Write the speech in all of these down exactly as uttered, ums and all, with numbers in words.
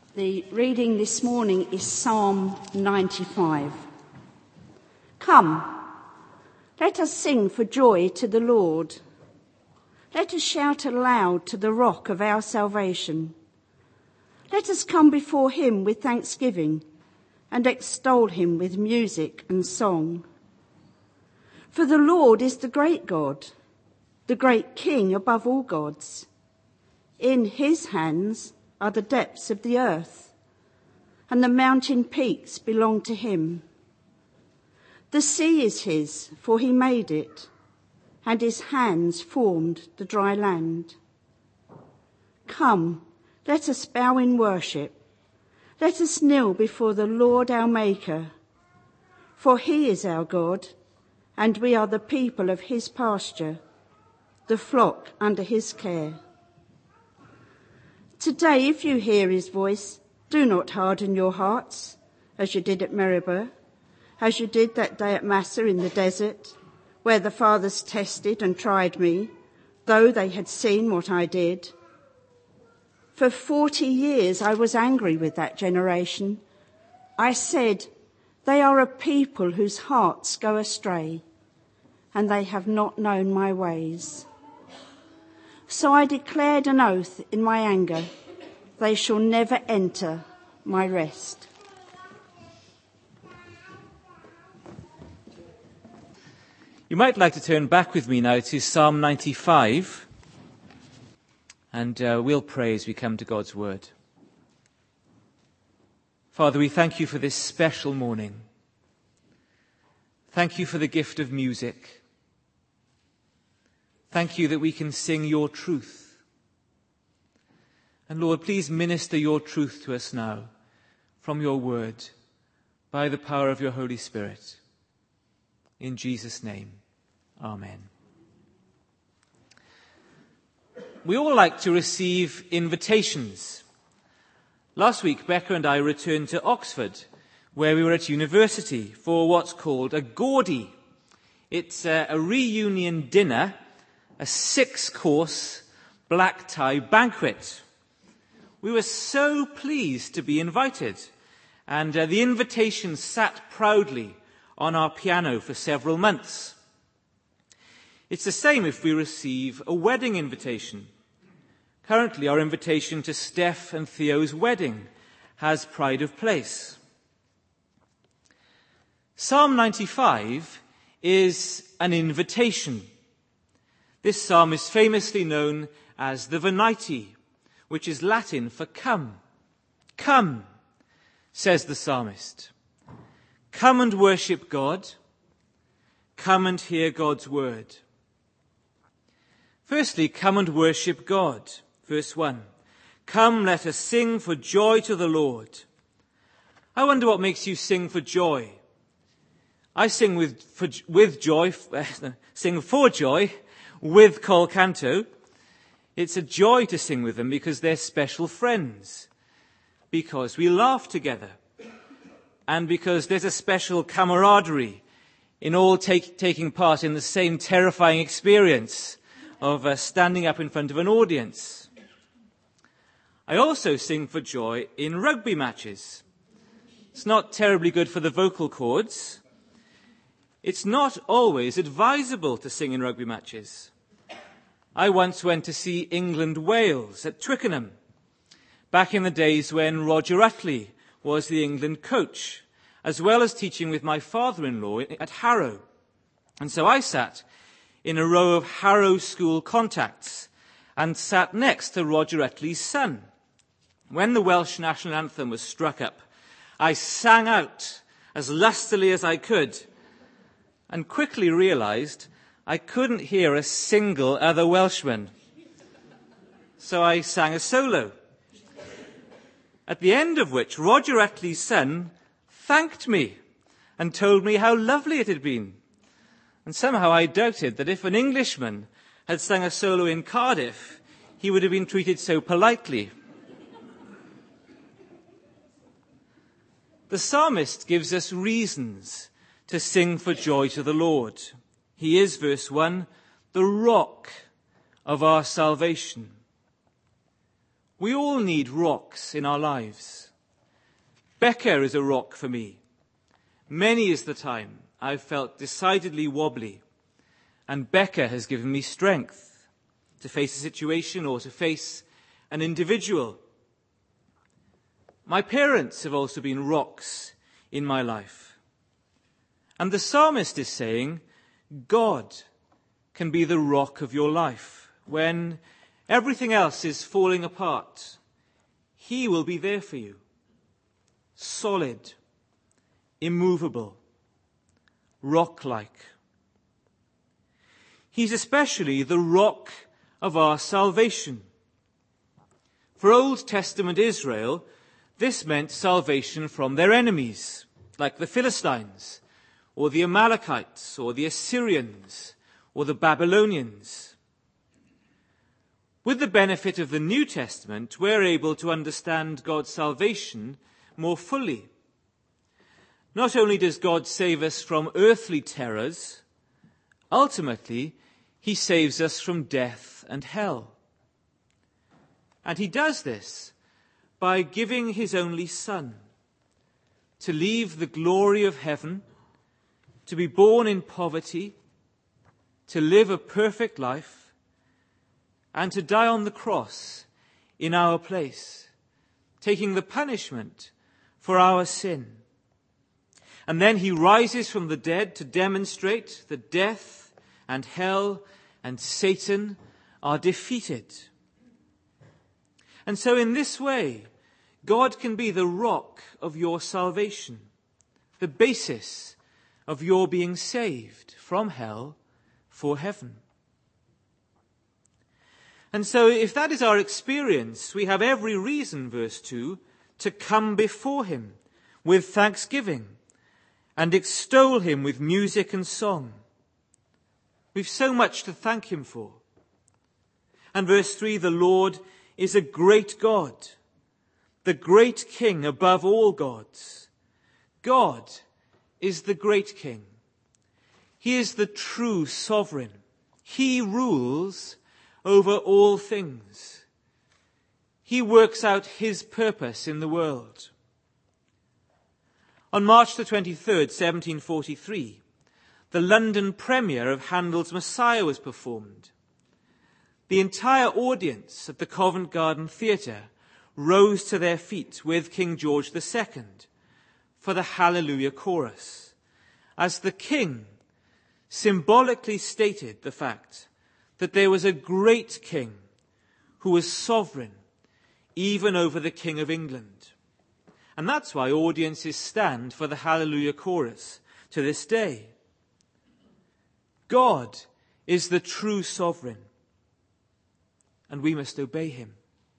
The reading this morning is Psalm ninety-five. Come, let us sing for joy to the Lord. Let us shout aloud to the rock of our salvation. Let us come before him with thanksgiving and extol him with music and song. For the Lord is the great God, the great King above all gods. In his hands are the depths of the earth, and the mountain peaks belong to him. The sea is his, for he made it, and his hands formed the dry land. Come, let us bow in worship. Let us kneel before the Lord our Maker. For he is our God, and we are the people of his pasture, the flock under his care. Today, if you hear his voice, do not harden your hearts, as you did at Meribah, as you did that day at Massah in the desert, where the fathers tested and tried me, though they had seen what I did. For forty years I was angry with that generation. I said, they are a people whose hearts go astray, and they have not known my ways. So I declared an oath in my anger, they shall never enter my rest. You might like to turn back with me now to Psalm ninety-five, and uh, we'll pray as we come to God's word. Father, we thank you for this special morning. Thank you for the gift of music. Thank you that we can sing your truth. And Lord, please minister your truth to us now from your word by the power of your Holy Spirit. In Jesus' name, amen. We all like to receive invitations. Last week, Becca and I returned to Oxford, where we were at university for what's called a Gaudie. It's a, a reunion dinner, a six-course black tie banquet. We were so pleased to be invited, and uh, the invitation sat proudly on our piano for several months. It's the same if we receive a wedding invitation. Currently, our invitation to Steph and Theo's wedding has pride of place. Psalm ninety-five is an invitation. This psalm is famously known as the Venite, which is Latin for come. Come, says the psalmist. Come and worship God. Come and hear God's word. Firstly, come and worship God. Verse one. Come, let us sing for joy to the Lord. I wonder what makes you sing for joy. I sing with, for, with joy, sing for joy with Col Canto. It's a joy to sing with them because they're special friends, because we laugh together, and because there's a special camaraderie in all take, taking part in the same terrifying experience of uh, standing up in front of an audience. I also sing for joy in rugby matches. It's not terribly good for the vocal cords. It's not always advisable to sing in rugby matches. I once went to see England-Wales at Twickenham, back in the days when Roger Utley was the England coach, as well as teaching with my father-in-law at Harrow. And so I sat in a row of Harrow school contacts and sat next to Roger Utley's son. When the Welsh national anthem was struck up, I sang out as lustily as I could, and quickly realized I couldn't hear a single other Welshman. So I sang a solo, at the end of which Roger Utley's son thanked me and told me how lovely it had been. And somehow I doubted that if an Englishman had sung a solo in Cardiff, he would have been treated so politely. The psalmist gives us reasons to sing for joy to the Lord. He is, verse one, the rock of our salvation. We all need rocks in our lives. Becca is a rock for me. Many is the time I've felt decidedly wobbly, and Becca has given me strength to face a situation or to face an individual. My parents have also been rocks in my life. And the psalmist is saying, God can be the rock of your life. When everything else is falling apart, he will be there for you. Solid, immovable, rock-like. He's especially the rock of our salvation. For Old Testament Israel, this meant salvation from their enemies, like the Philistines, or the Amalekites, or the Assyrians, or the Babylonians. With the benefit of the New Testament, we're able to understand God's salvation more fully. Not only does God save us from earthly terrors, ultimately, he saves us from death and hell. And he does this by giving his only Son to leave the glory of heaven, to be born in poverty, to live a perfect life, and to die on the cross in our place, taking the punishment for our sin. And then he rises from the dead to demonstrate that death and hell and Satan are defeated. And so in this way, God can be the rock of your salvation, the basis of your being saved from hell for heaven. And so if that is our experience, we have every reason, verse two, to come before him with thanksgiving and extol him with music and song. We've so much to thank him for. And verse three, the Lord is a great God, the great King above all gods. God is the great King. He is the true sovereign. He rules over all things. He works out his purpose in the world. On March the twenty-third, seventeen forty-three, the London premiere of Handel's Messiah was performed. The entire audience at the Covent Garden Theatre rose to their feet with King George the Second for the Hallelujah chorus, as the King symbolically stated the fact that there was a great King who was sovereign even over the King of England. And that's why audiences stand for the Hallelujah chorus to this day. God is the true sovereign, and we must obey him.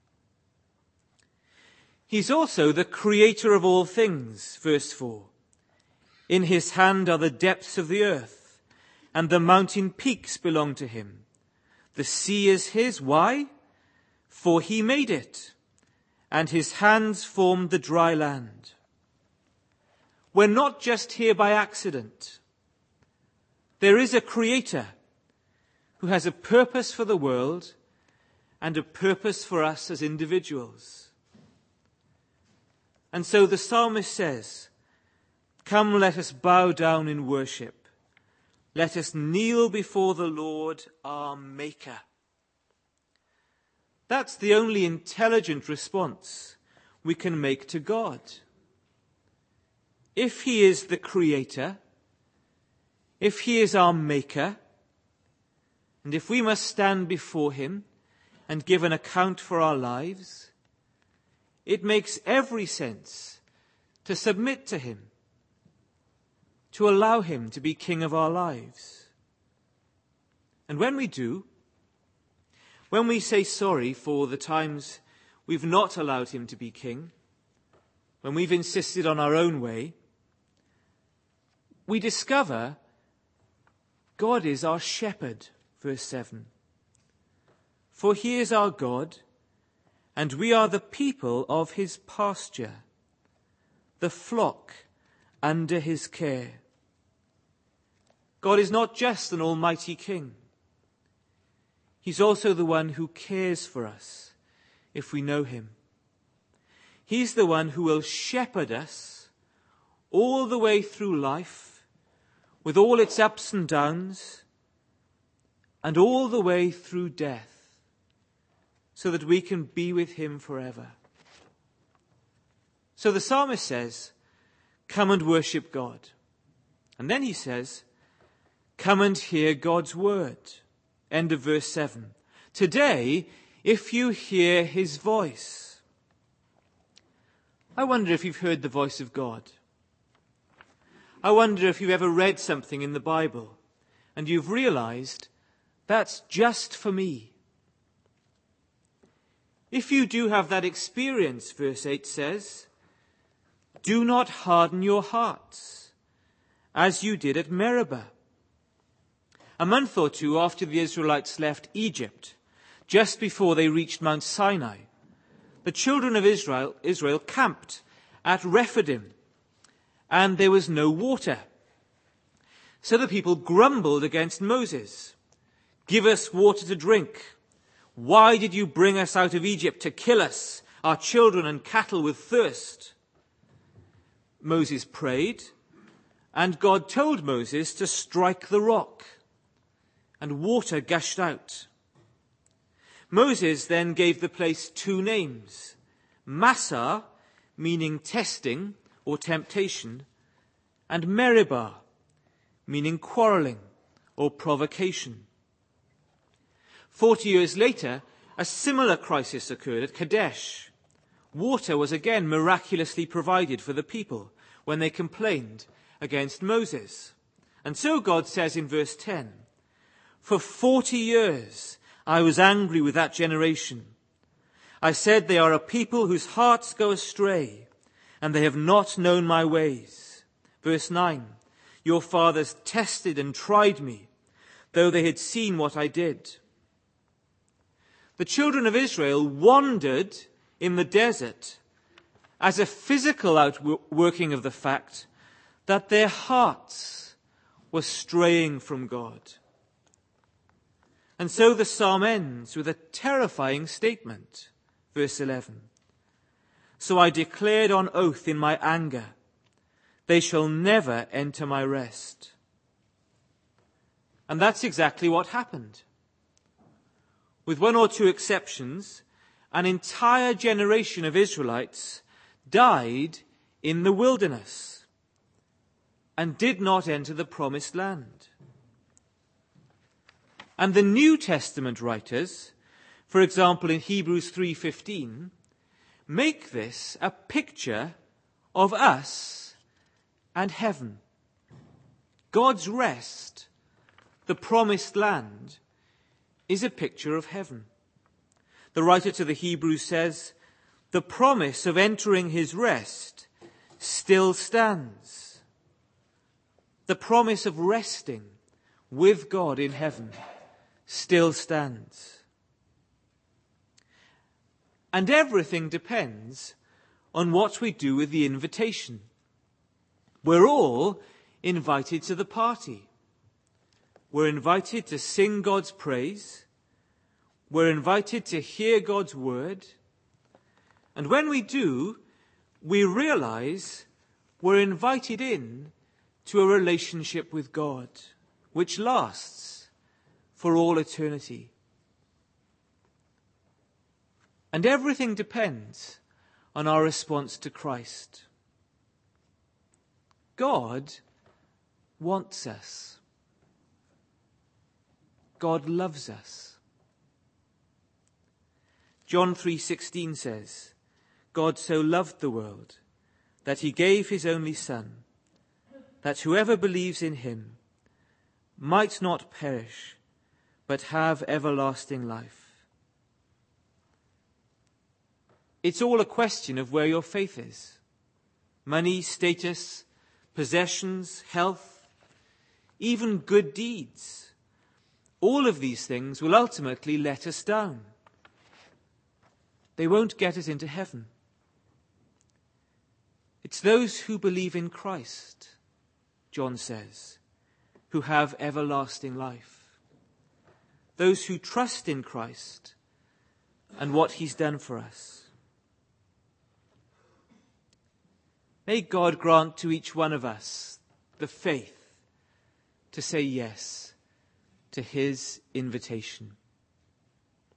He's also the creator of all things, verse four. In his hand are the depths of the earth, and the mountain peaks belong to him. The sea is his. Why? For he made it, and his hands formed the dry land. We're not just here by accident. There is a creator who has a purpose for the world and a purpose for us as individuals. And so the psalmist says, "Come, let us bow down in worship. Let us kneel before the Lord our Maker." That's the only intelligent response we can make to God. If he is the creator, if he is our Maker, and if we must stand before him and give an account for our lives, it makes every sense to submit to him, to allow him to be king of our lives. And when we do, when we say sorry for the times we've not allowed him to be king, when we've insisted on our own way, we discover God is our shepherd, verse seven. For he is our God, and we are the people of his pasture, the flock under his care. God is not just an almighty king. He's also the one who cares for us, if we know him. He's the one who will shepherd us all the way through life, with all its ups and downs, and all the way through death, so that we can be with him forever. So the psalmist says, come and worship God. And then he says, come and hear God's word. End of verse seven. Today, if you hear his voice. I wonder if you've heard the voice of God. I wonder if you've ever read something in the Bible and you've realized that's just for me. If you do have that experience, verse eight says, do not harden your hearts as you did at Meribah. A month or two after the Israelites left Egypt, just before they reached Mount Sinai, the children of Israel, Israel camped at Rephidim, and there was no water. So the people grumbled against Moses. Give us water to drink. Why did you bring us out of Egypt to kill us, our children and cattle, with thirst? Moses prayed, and God told Moses to strike the rock, and water gushed out. Moses then gave the place two names, Massah, meaning testing or temptation, and Meribah, meaning quarreling or provocation. Forty years later, a similar crisis occurred at Kadesh. Water was again miraculously provided for the people when they complained against Moses. And so God says in verse ten, for forty years I was angry with that generation. I said they are a people whose hearts go astray, and they have not known my ways. Verse nine, your fathers tested and tried me, though they had seen what I did. The children of Israel wandered in the desert as a physical outworking of the fact that their hearts were straying from God. And so the psalm ends with a terrifying statement. Verse eleven. So I declared on oath in my anger, they shall never enter my rest. And that's exactly what happened. With one or two exceptions, an entire generation of Israelites died in the wilderness and did not enter the promised land. And the New Testament writers, for example in Hebrews three fifteen, make this a picture of us and heaven. God's rest, the promised land, is a picture of heaven. The writer to the Hebrews says, the promise of entering his rest still stands. The promise of resting with God in heaven still stands. And everything depends on what we do with the invitation. We're all invited to the party. We're invited to sing God's praise. We're invited to hear God's word. And when we do, we realize we're invited in to a relationship with God, which lasts for all eternity. And everything depends on our response to Christ. God wants us. God loves us. John three sixteen says, God so loved the world that he gave his only Son, that whoever believes in him might not perish, but have everlasting life. It's all a question of where your faith is. Money, status, possessions, health, even good deeds. All of these things will ultimately let us down. They won't get us into heaven. It's those who believe in Christ, John says, who have everlasting life. Those who trust in Christ and what he's done for us. May God grant to each one of us the faith to say yes to his invitation.